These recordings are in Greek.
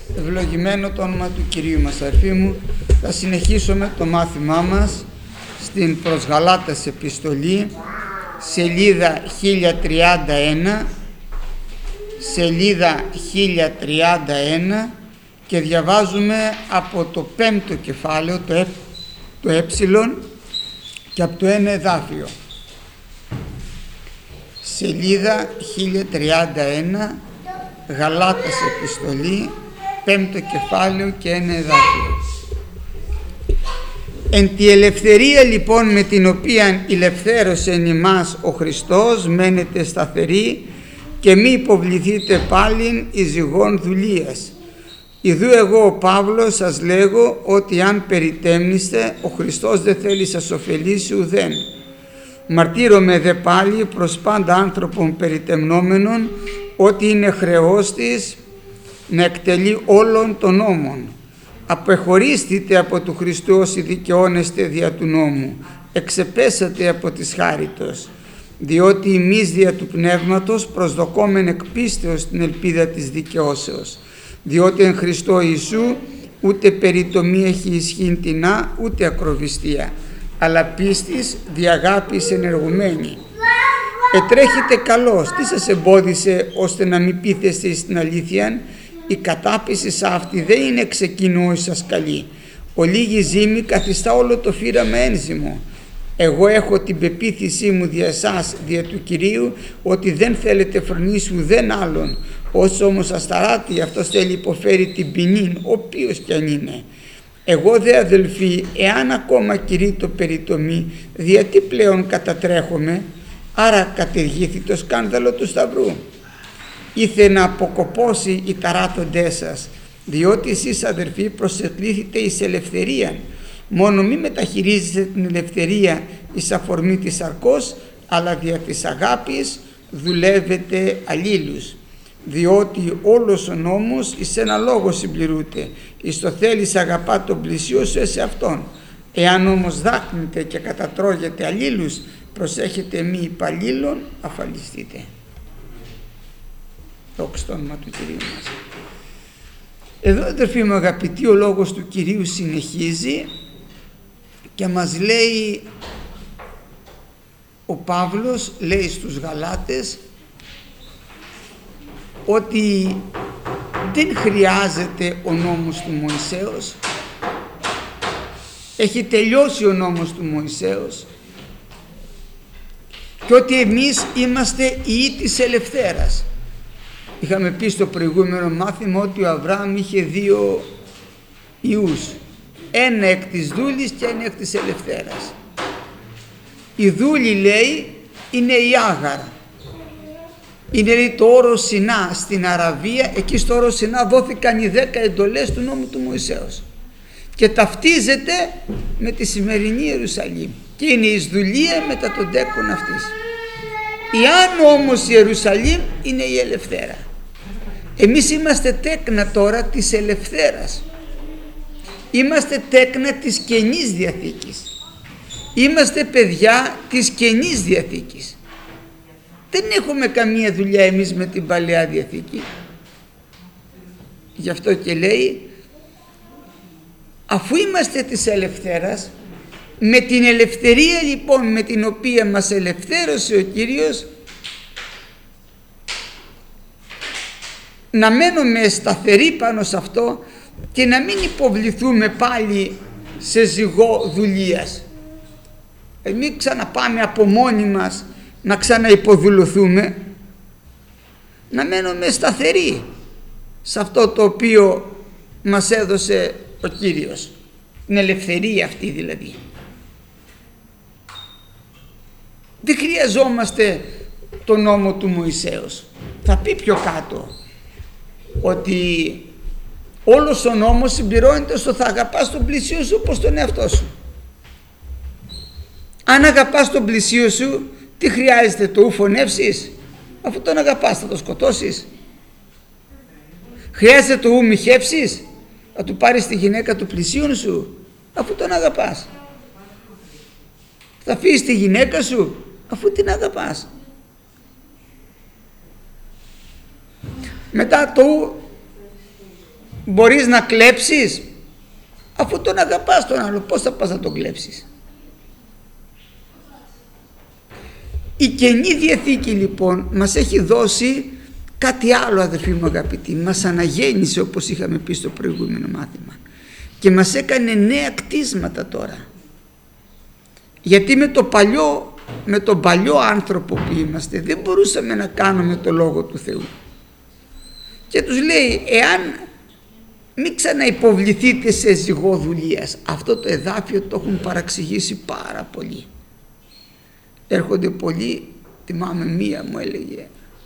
Ευλογημένο το όνομα του Κυρίου μας, αδερφοί μου. Θα συνεχίσουμε το μάθημά μας στην προς Γαλάτας επιστολή, σελίδα 1031, σελίδα 1031, και διαβάζουμε από το 5ο κεφάλαιο, το ε, και από το 1 εδάφιο. Σελίδα 1031, Γαλάτας επιστολή, 5ο κεφάλαιο και 1 εδάφιο. Εν τη ελευθερία λοιπόν με την οποία ηλευθέρωσεν ημάς ο Χριστός, μένετε σταθεροί και μη υποβληθείτε πάλιν εις ζυγών δουλείας. Ιδού εγώ ο Παύλος σας λέγω ότι αν περιτέμνηστε, ο Χριστός δεν θέλει σας ωφελήσει ουδέν. Μαρτύρομαι δε πάλι προς πάντα άνθρωπον περιτεμνόμενων ότι είναι χρεός της να εκτελεί όλων των νόμων. Απεχωρίστητε από του Χριστού όσοι δικαιώνεστε δια του νόμου, εξεπέσατε από της χάριτος, διότι εμείς δια του Πνεύματος προσδοκόμεν εκ πίστεως την ελπίδα της δικαιώσεως, διότι εν Χριστώ Ιησού ούτε περιτομή έχει ισχύν τινά, ούτε ακροβιστία, αλλά πίστης δι' αγάπης ενεργουμένη. Ετρέχετε καλώς, τι σας εμπόδισε ώστε να μην πείθεστε στην αλήθεια? Η κατάπιση αυτή δεν είναι ξεκινώ σας καλή. Ο λίγη ζύμη καθιστά όλο το φύραμα ένζυμο. Εγώ έχω την πεποίθησή μου δια εσάς, δια του Κυρίου, ότι δεν θέλετε φρονήσει ουδέν άλλον. Όσο όμως ασταράτη, αυτός θέλει υποφέρει την ποινή, ο οποίος κι αν είναι. Εγώ δε αδελφοί, εάν ακόμα κηρύττω περιτομή, γιατί πλέον κατατρέχομαι? Άρα κατηργήθη το σκάνδαλο του Σταυρού. Ήθε να αποκοπώσει οι ταράτοντές σας, διότι εσείς αδερφοί προσεκλήθητε εις ελευθερία. Μόνο μη μεταχειρίζεστε την ελευθερία εις αφορμή της σαρκός, αλλά δια της αγάπης δουλεύετε αλλήλους. Διότι όλος ο νόμος εις ένα λόγο συμπληρούται, εις το θέλεις αγαπά τον πλησίο σου σε αυτόν. Εάν όμως δάκνετε και κατατρώγετε αλλήλους, προσέχετε μη υπαλλήλων, αφαλιστείτε. Δόξα τω όνομα του Κυρίου μας. Εδώ, αδερφοί μου αγαπητοί, ο λόγος του Κυρίου συνεχίζει και μας λέει, ο Παύλος λέει στους Γαλάτες ότι δεν χρειάζεται ο νόμος του Μωυσέως, έχει τελειώσει ο νόμος του Μωυσέως, και ότι εμείς είμαστε ιοί της ελευθέρας. Είχαμε πει στο προηγούμενο μάθημα ότι ο Αβραάμ είχε 2 ιούς, ένα εκ της δούλης και ένα εκ της ελευθέρας. Η δούλη, λέει, είναι η Άγαρα. Είναι, λέει, το όρος Σινά στην Αραβία. Εκεί στο όρος Σινά δόθηκαν οι 10 εντολές του νόμου του Μωυσέως και ταυτίζεται με τη σημερινή Ιερουσαλήμ και είναι η δουλεία μετά τον τέκον αυτής. Η άνω όμως η Ιερουσαλήμ είναι η ελευθέρα. Εμείς είμαστε τέκνα τώρα της ελευθέρας. Είμαστε τέκνα της Καινής Διαθήκης. Είμαστε παιδιά της Καινής Διαθήκης. Δεν έχουμε καμία δουλειά εμείς με την Παλαιά Διαθήκη. Γι' αυτό και λέει, αφού είμαστε της ελευθέρας, με την ελευθερία λοιπόν με την οποία μας ελευθέρωσε ο Κύριος, να μένουμε σταθεροί πάνω σε αυτό και να μην υποβληθούμε πάλι σε ζυγό δουλείας. Μην ξαναπάμε από μόνοι μας να ξαναυποδουλωθούμε, να μένουμε σταθεροί σε αυτό το οποίο μας έδωσε ο Κύριος, την ελευθερία αυτή δηλαδή. Δεν χρειαζόμαστε τον νόμο του Μωυσέως. Θα πει πιο κάτω ότι όλος ο νόμος συμπληρώνεται στο θα αγαπάς τον πλησίο σου όπως τον εαυτό σου. Αν αγαπάς τον πλησίο σου, τι χρειάζεται, το ου φωνεύσεις? Αφού τον αγαπάς θα τον σκοτώσεις? Χρειάζεται το ου μοιχεύσεις? Θα του πάρεις τη γυναίκα του πλησίον σου? Αφού τον αγαπάς. Θα αφήσεις τη γυναίκα σου? Αφού την αγαπάς. Μετά το Μπορείς να κλέψεις? Αφού τον αγαπάς τον άλλο, πώς θα πας να τον κλέψεις? Η Καινή Διαθήκη λοιπόν μας έχει δώσει κάτι άλλο, αδερφοί μου αγαπητοί. Μας αναγέννησε, όπως είχαμε πει στο προηγούμενο μάθημα, και μας έκανε νέα κτίσματα τώρα. Γιατί με τον παλιό άνθρωπο που είμαστε δεν μπορούσαμε να κάνουμε το Λόγο του Θεού. Και τους λέει, εάν μην ξαναυποβληθείτε σε ζυγό δουλείας. Αυτό το εδάφιο το έχουν παραξηγήσει πάρα πολύ. Έρχονται πολλοί, θυμάμαι μία μου έλεγε,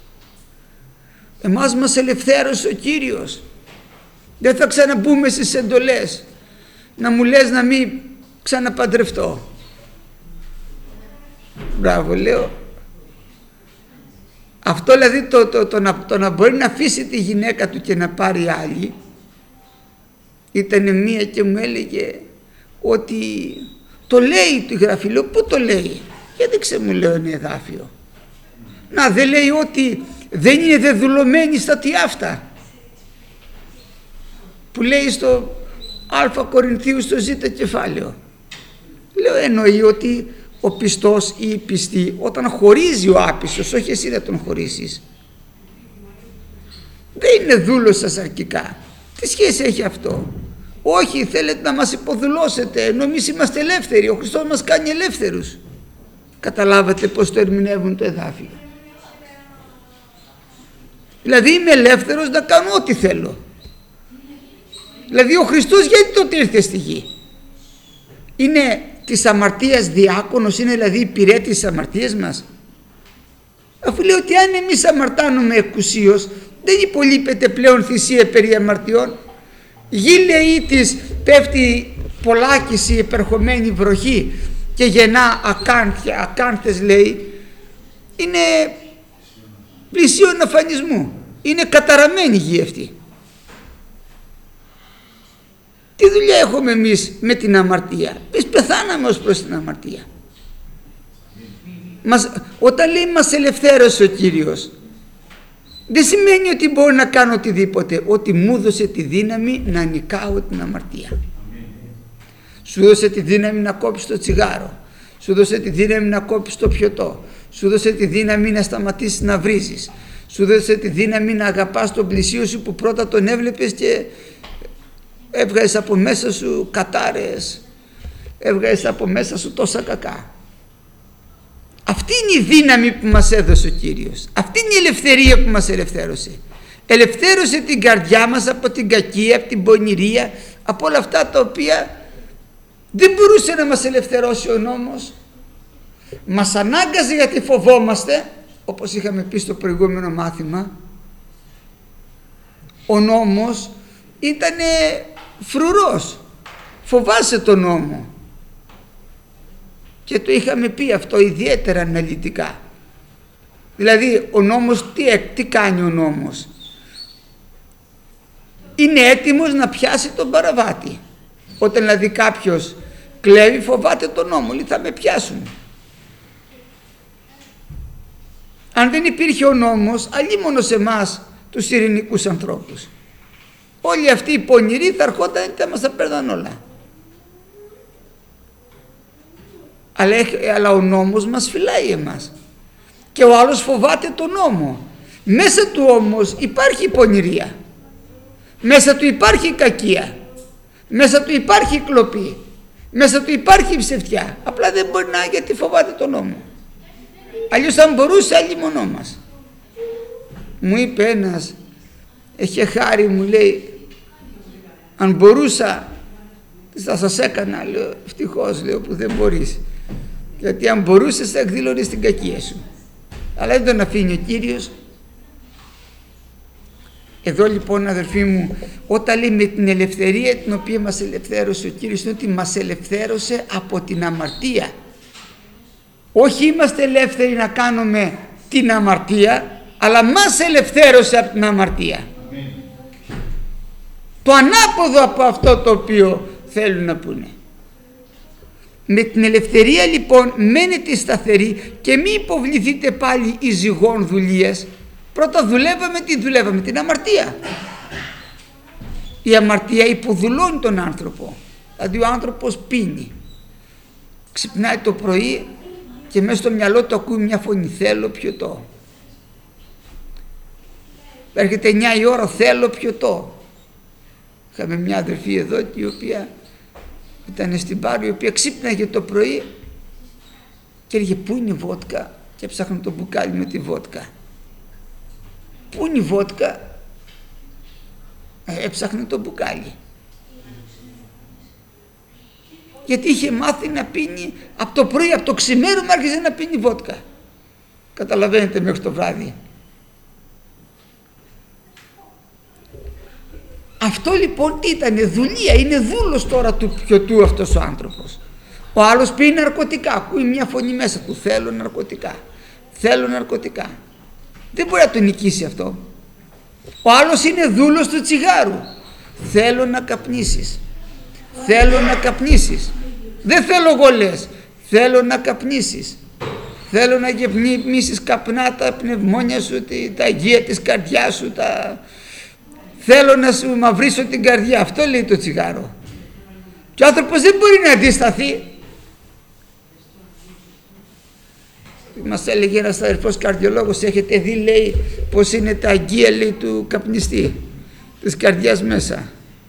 εμάς μας ελευθέρωσε ο Κύριος, δεν θα ξαναμπούμε στις εντολές, να μου λες να μην ξαναπαντρευτώ. Μπράβο, λέω. Αυτό δηλαδή το να μπορεί να αφήσει τη γυναίκα του και να πάρει άλλη. Ήταν μία και μου έλεγε ότι το λέει τη Γραφή. Λέω, πού το λέει? Γιατί μου λέω ένα εδάφιο. Να, δεν λέει ότι δεν είναι δεδουλωμένη στα τιάφτα, που λέει στο Α Κορινθίου στο Ζ κεφάλαιο. Λέω, εννοεί ότι ο πιστός ή η πιστή όταν χωρίζει ο άπιστος, όχι εσύ να τον χωρίσεις, δεν είναι δούλος σας αρκικά. Τι σχέση έχει αυτό? Όχι, θέλετε να μας υποδουλώσετε, ενώ εμείς είμαστε ελεύθεροι, ο Χριστός μας κάνει ελεύθερους. Καταλάβατε πως το ερμηνεύουν το εδάφιο? Δηλαδή είμαι ελεύθερος να κάνω ό,τι θέλω. Δηλαδή ο Χριστός γιατί τότε ήρθε στη γη? Είναι της αμαρτίας διάκονος, είναι δηλαδή υπηρέτης της αμαρτίας μας? Αφού λέει ότι αν εμείς αμαρτάνουμε εκουσίως, δεν υπολείπεται πλέον θυσία περί αμαρτιών. Γη λέει της πέφτει πολλάκιση επερχομένη βροχή και γεννά ακάνθια, ακάνθες λέει, είναι πλησίον αφανισμού, είναι καταραμένη η γη αυτή. Τι δουλειά έχουμε εμείς με την αμαρτία? Εμείς πεθάναμε ως προς την αμαρτία. Όταν λέει μας ελευθέρωσε ο Κύριος, δεν σημαίνει ότι μπορώ να κάνω οτιδήποτε, ότι μου έδωσε τη δύναμη να νικάω την αμαρτία. Σου έδωσε τη δύναμη να κόψεις το τσιγάρο, σου έδωσε τη δύναμη να κόψεις το πιωτό, σου έδωσε τη δύναμη να σταματήσεις να βρίζεις, σου έδωσε τη δύναμη να αγαπάς τον πλησίο σου που πρώτα τον έβλεπες και έβγαζες από μέσα σου κατάρες, έβγαζες από μέσα σου τόσα κακά. Αυτή είναι η δύναμη που μας έδωσε ο Κύριος. Αυτή είναι η ελευθερία που μας ελευθέρωσε. Ελευθέρωσε την καρδιά μας από την κακία, από την πονηρία, από όλα αυτά τα οποία δεν μπορούσε να μας ελευθερώσει ο νόμος. Μας ανάγκαζε γιατί φοβόμαστε, όπως είχαμε πει στο προηγούμενο μάθημα. Ο νόμος ήταν φρουρός, φοβάσαι τον νόμο. Και το είχαμε πει αυτό ιδιαίτερα αναλυτικά. Δηλαδή ο νόμος τι κάνει ο νόμος? Είναι έτοιμος να πιάσει τον παραβάτη. Όταν δηλαδή κάποιος κλέβει φοβάται τον νόμο, λέει θα με πιάσουν. Αν δεν υπήρχε ο νόμος, αλίμονο σε εμάς τους ειρηνικούς ανθρώπους, όλοι αυτοί οι πονηροί θα ερχόταν και θα μας τα παίρναν όλα. Αλλά ο νόμος μας φυλάει εμάς και ο άλλος φοβάται τον νόμο. Μέσα του όμως υπάρχει πονηρία, μέσα του υπάρχει κακία, μέσα του υπάρχει κλοπή, μέσα του υπάρχει ψευτιά. Απλά δεν μπορεί να, γιατί φοβάται τον νόμο. Αλλιώς αν μπορούσε αλλήμονό μας. Μου είπε ένας, έχει χάρη, μου λέει, αν μπορούσα θα σας έκανα. Λέω ευτυχώς, λέω, που δεν μπορείς, γιατί αν μπορούσες θα εκδήλωνες την κακία σου, αλλά δεν τον αφήνει ο Κύριος. Εδώ λοιπόν αδελφοί μου, όταν λέει με την ελευθερία την οποία μας ελευθέρωσε ο Κύριος, είναι ότι μας ελευθέρωσε από την αμαρτία. Όχι είμαστε ελεύθεροι να κάνουμε την αμαρτία, αλλά μας ελευθέρωσε από την αμαρτία. Το ανάποδο από αυτό το οποίο θέλουν να πούνε. Με την ελευθερία λοιπόν μένετε σταθεροί και μη υποβληθείτε πάλι εις ζυγών δουλείας. Πρώτα δουλεύαμε, τι δουλεύαμε? Την αμαρτία. Η αμαρτία υποδουλώνει τον άνθρωπο. Δηλαδή ο άνθρωπος πίνει, ξυπνάει το πρωί και μέσα στο μυαλό του ακούει μια φωνή, θέλω πιωτό. Έρχεται 9 η ώρα, θέλω πιωτό. Είχαμε μια αδερφή εδώ η οποία ήταν στην Πάρο, η οποία ξύπναγε το πρωί και έλεγε πού είναι η βότκα, και ψάχνουν το μπουκάλι με τη βότκα. Πού είναι η βότκα, έψαχνε το μπουκάλι. Γιατί είχε μάθει να πίνει από το πρωί, από το ξημέρωμα άρχισε να πίνει βότκα. Καταλαβαίνετε, μέχρι το βράδυ. Αυτό λοιπόν τι ήτανε, δουλεία, είναι δούλος τώρα του πιωτού αυτός ο άνθρωπος. Ο άλλος πίνει ναρκωτικά, ακούει μια φωνή μέσα του, θέλω ναρκωτικά, θέλω ναρκωτικά. Δεν μπορεί να το νικήσει αυτό. Ο άλλος είναι δούλος του τσιγάρου, θέλω να καπνίσεις, θέλω να καπνίσεις. Δεν θέλω γολές, θέλω να καπνίσεις. Θέλω να γεμίσεις καπνά τα πνευμόνια σου, τα αγία της καρδιάς σου, θέλω να σου μαυρίσω την καρδιά. Αυτό λέει το τσιγάρο. Και ο άνθρωπος δεν μπορεί να αντισταθεί. Μας έλεγε ένας αδερφός καρδιολόγος, έχετε δει, λέει, πως είναι τα αγία, λέει, του καπνιστή, της καρδιάς μέσα.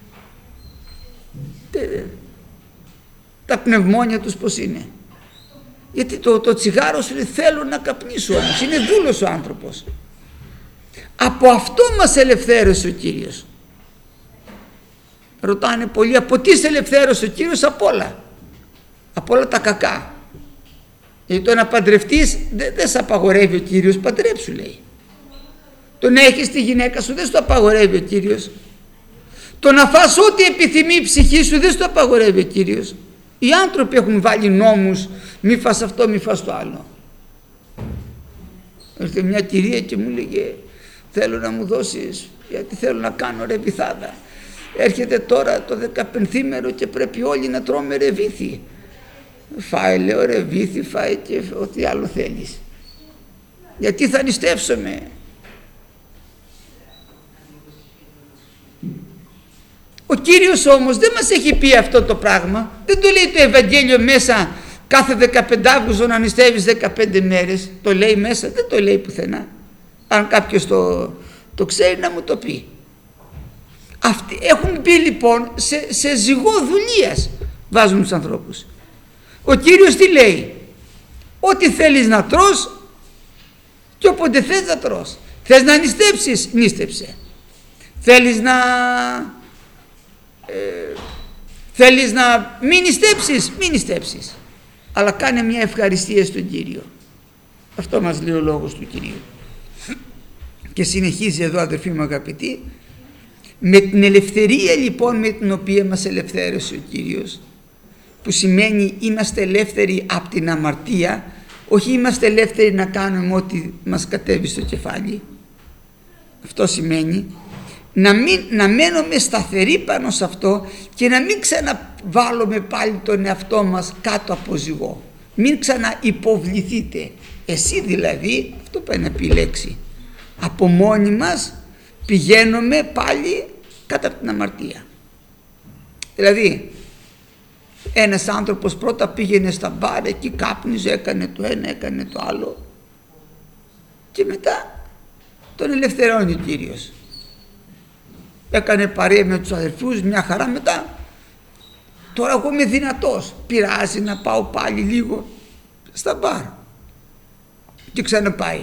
Τα πνευμόνια τους πως είναι. Γιατί το τσιγάρο σου λέει θέλω να καπνίσω, όμως είναι δούλος ο άνθρωπος. Από αυτό μας ελευθέρωσε ο Κύριος. Ρωτάνε πολλοί, από τι σε ελευθέρωσε ο Κύριος? Από όλα. Από όλα τα κακά. Γιατί το να παντρευτείς δεν σε απαγορεύει ο Κύριος, παντρέψου, λέει. Το να έχεις τη γυναίκα σου δεν σου το απαγορεύει ο Κύριος. Το να φας ό,τι επιθυμεί η ψυχή σου δεν σου το απαγορεύει ο Κύριος. Οι άνθρωποι έχουν βάλει νόμους, μη φας αυτό, μη φας το άλλο. Ήρθε μια κυρία και μου λέγε θέλω να μου δώσεις, γιατί θέλω να κάνω ρεβιθάδα. Έρχεται τώρα το 15ήμερο και πρέπει όλοι να τρώμε ρεβίθι. Φάει, λέω, ρεβίθι, φάει και ό,τι άλλο θέλεις. Γιατί θα νηστεύσουμε? Ο Κύριος όμως δεν μας έχει πει αυτό το πράγμα. Δεν το λέει το Ευαγγέλιο μέσα κάθε 15 Αύγουστο να νηστεύεις 15 μέρες. Το λέει μέσα? Δεν το λέει πουθενά. Αν κάποιος το ξέρει να μου το πει. Αυτοί έχουν μπει λοιπόν σε ζυγό δουλείας, βάζουν τους ανθρώπους. Ο Κύριος τι λέει? Ό,τι θέλεις να τρως και όποτε θες να τρως. Θες να νηστέψεις, νήστεψε. Θέλεις να μην νηστέψεις, μην νηστέψεις. Αλλά κάνε μια ευχαριστία στον Κύριο. Αυτό μας λέει ο λόγος του Κυρίου. Και συνεχίζει εδώ, αδερφοί μου αγαπητοί, με την ελευθερία λοιπόν με την οποία μας ελευθέρωσε ο Κύριος, που σημαίνει είμαστε ελεύθεροι από την αμαρτία, όχι είμαστε ελεύθεροι να κάνουμε ό,τι μας κατέβει στο κεφάλι. Αυτό σημαίνει να μένουμε σταθεροί πάνω σε αυτό και να μην ξαναβάλουμε πάλι τον εαυτό μας κάτω από ζυγό. Μην ξαναυποβληθείτε. Εσύ δηλαδή, αυτό πάει να πει η λέξη, από μόνοι μας πηγαίνουμε πάλι κάτω από την αμαρτία. Δηλαδή ένας άνθρωπος πρώτα πήγαινε στα μπαρ, εκεί κάπνιζε, έκανε το ένα, έκανε το άλλο και μετά τον ελευθερώνει ο Κύριος. Έκανε παρέα με τους αδερφούς, μια χαρά, μετά τώρα εγώ είμαι δυνατός, πειράζει να πάω πάλι λίγο στα μπαρ, και ξαναπάει.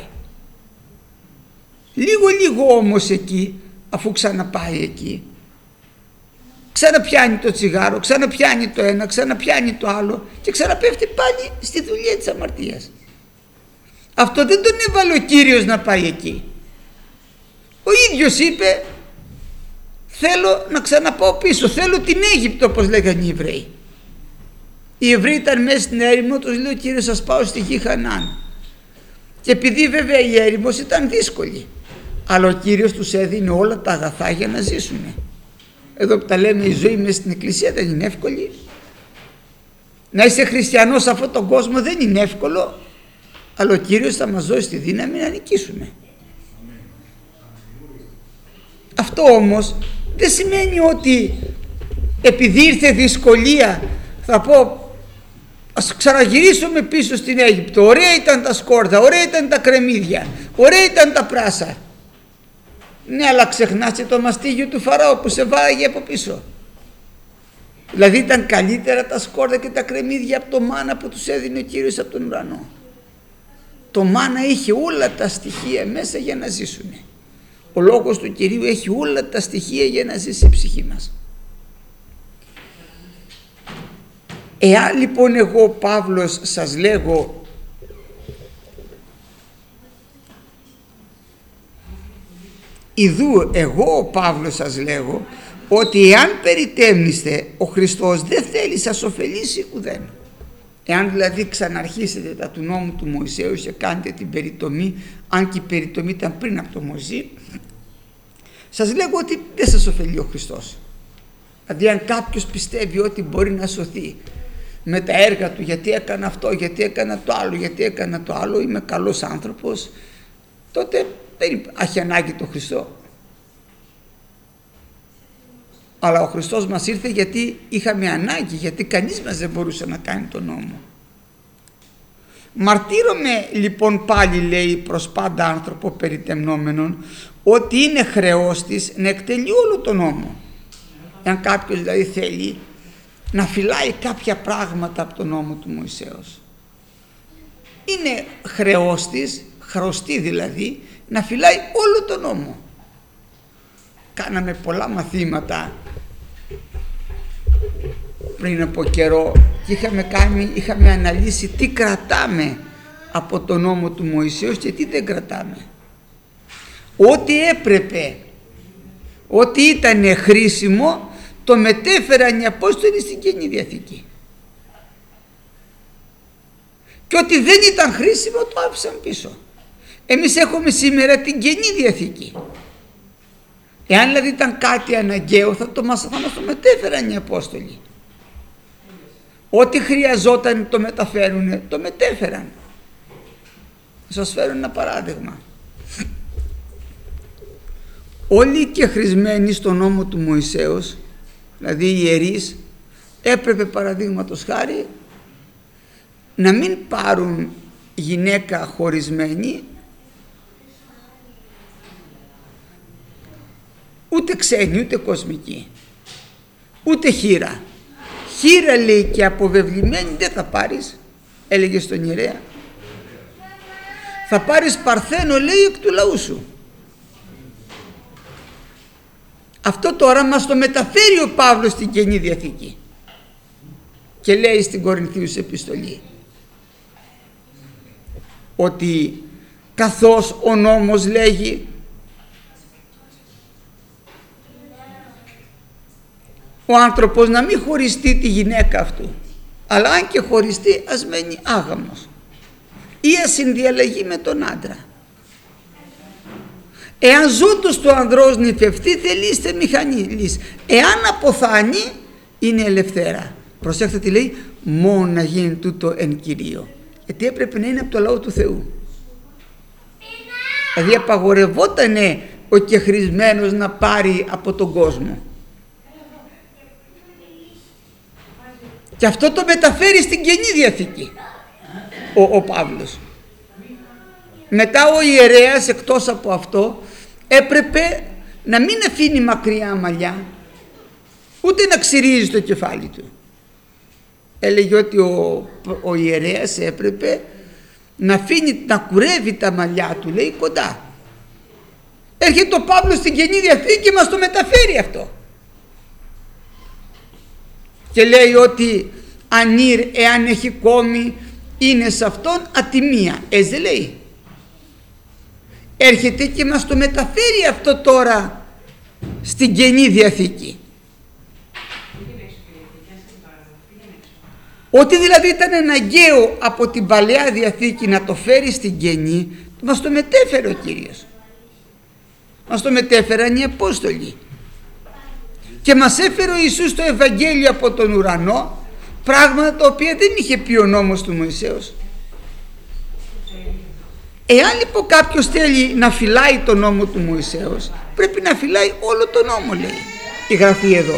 Λίγο όμως εκεί, αφού ξαναπάει εκεί, ξαναπιάνει το τσιγάρο, ξαναπιάνει το ένα, ξαναπιάνει το άλλο και ξαναπέφτει πάλι στη δουλειά της αμαρτίας. Αυτό δεν τον έβαλε ο Κύριος να πάει εκεί. Ο ίδιος είπε θέλω να ξαναπάω πίσω, θέλω την Αίγυπτο, όπως λέγανε οι Εβραίοι. Οι Εβραίοι ήταν μέσα στην έρημο, τους λέει ο Κύριος σας πάω στη γη Χανάν. Και επειδή βέβαια η έρημος ήταν δύσκολη, αλλά ο Κύριος τους έδινε όλα τα αγαθά για να ζήσουν. Εδώ που τα λέμε η ζωή μέσα στην εκκλησία δεν είναι εύκολη. Να είσαι χριστιανός σε αυτόν τον κόσμο δεν είναι εύκολο, αλλά ο Κύριος θα μας δώσει τη δύναμη να νικήσουμε. Αυτό όμως δεν σημαίνει ότι επειδή ήρθε δυσκολία θα πω ας ξαναγυρίσουμε πίσω στην Αίγυπτο. Ωραία ήταν τα σκόρδα, ωραία ήταν τα κρεμμύδια, ωραία ήταν τα πράσα. Ναι, αλλά ξεχνάτε το μαστίγιο του Φαραώ που σε βάραγε από πίσω. Δηλαδή ήταν καλύτερα τα σκόρδα και τα κρεμμύδια από το μάνα που τους έδινε ο Κύριος από τον ουρανό. Το μάνα είχε όλα τα στοιχεία μέσα για να ζήσουν. Ο λόγος του Κυρίου έχει όλα τα στοιχεία για να ζήσει η ψυχή μας. Εάν λοιπόν εγώ Παύλος σας λέγω ιδού εγώ ο Παύλος σας λέγω ότι εάν περιτέμνηστε ο Χριστός δεν θέλει σας ωφελήσει ουδέν. Εάν δηλαδή ξαναρχίσετε τα του νόμου του Μωυσέου και κάνετε την περιτομή, αν και η περιτομή ήταν πριν από το Μωυσή, σας λέγω ότι δεν σας ωφελεί ο Χριστός. Δηλαδή αν κάποιος πιστεύει ότι μπορεί να σωθεί με τα έργα του, γιατί έκανα αυτό, γιατί έκανα το άλλο, γιατί έκανα το άλλο, είμαι καλός άνθρωπος, τότε δεν έχει ανάγκη το Χριστό. Αλλά ο Χριστός μας ήρθε γιατί είχαμε ανάγκη, γιατί κανείς μας δεν μπορούσε να κάνει τον νόμο. Μαρτύρομαι λοιπόν πάλι, λέει, προς πάντα άνθρωπο περιτεμνόμενον, ότι είναι χρεός της να εκτελεί όλο τον νόμο. Εάν κάποιος δηλαδή θέλει να φυλάει κάποια πράγματα από τον νόμο του Μωυσέως, είναι χρεός της, χρωστή δηλαδή, να φυλάει όλο τον νόμο. Κάναμε πολλά μαθήματα πριν από καιρό και είχαμε αναλύσει τι κρατάμε από τον νόμο του Μωυσέως και τι δεν κρατάμε. Ό,τι έπρεπε, ό,τι ήταν χρήσιμο, το μετέφεραν οι Απόστολοι στην Καινή Διαθήκη. Και ό,τι δεν ήταν χρήσιμο το άφησαν πίσω. Εμείς έχουμε σήμερα την Καινή Διαθήκη. Εάν δηλαδή ήταν κάτι αναγκαίο θα μας το μετέφεραν οι Απόστολοι. Ό,τι χρειαζόταν το μεταφέρουν, το μετέφεραν. Θα σας φέρω ένα παράδειγμα. Όλοι και χρησμένοι στον νόμο του Μωυσέως, δηλαδή οι ιερείς, έπρεπε παραδείγματος χάρη να μην πάρουν γυναίκα χωρισμένη, ούτε ξένη, ούτε κοσμική, ούτε χήρα. Χήρα, λέει, και αποβεβλημένη δεν θα πάρεις, έλεγε στον ιερέα. Θα πάρεις παρθένο, λέει, εκ του λαού σου. Αυτό τώρα μας το μεταφέρει ο Παύλος στην Καινή Διαθήκη και λέει στην Κορινθίους επιστολή ότι καθώς ο νόμος λέγει ο άνθρωπος να μην χωριστεί τη γυναίκα αυτού, αλλά αν και χωριστεί ας μένει άγαμος ή ας συνδιαλλαγεί με τον άντρα. Εάν ζώτος του ανδρός νηφευτεί, θελείστε μηχανής. Εάν αποθάνει, είναι ελευθέρα. Προσέξτε τι λέει, μόνο να γίνει τούτο εν Κυρίω. Γιατί έπρεπε να είναι από το λαό του Θεού. Δηλαδή απαγορευότανε ο κεχρισμένος να πάρει από τον κόσμο. Και αυτό το μεταφέρει στην Καινή Διαθήκη ο Παύλος. Μετά ο ιερέας εκτός από αυτό έπρεπε να μην αφήνει μακριά μαλλιά, ούτε να ξυρίζει το κεφάλι του. Έλεγε ότι ο ιερέας έπρεπε να αφήνει, να κουρεύει τα μαλλιά του, λέει, κοντά. Έρχεται ο Παύλος στην Καινή Διαθήκη και μας το μεταφέρει αυτό. Και λέει ότι εάν έχει κόμη είναι σε αυτόν ατιμία. Έτσι δεν λέει? Έρχεται και μας το μεταφέρει αυτό τώρα στην Καινή Διαθήκη. Ότι δηλαδή ήταν αναγκαίο από την Παλαιά Διαθήκη να το φέρει στην Καινή, μας το μετέφερε ο Κύριος. Μας το μετέφεραν οι Απόστολοι. Και μας έφερε ο Ιησούς το Ευαγγέλιο από τον ουρανό, πράγματα τα οποία δεν είχε πει ο νόμος του Μωυσέως. Εάν λοιπόν κάποιος θέλει να φυλάει τον νόμο του Μωυσέως, πρέπει να φυλάει όλο τον νόμο, λέει. η Γραφή εδώ.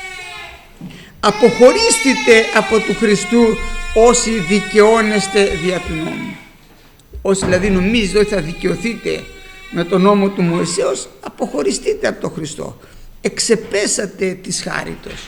Αποχωρήστε από του Χριστού όσοι δικαιώνεστε δια του νόμου. Όσοι δηλαδή νομίζετε ότι θα δικαιωθείτε με τον νόμο του Μωυσέως, αποχωριστείτε από τον Χριστό. Εξεπέσατε της χάριτος.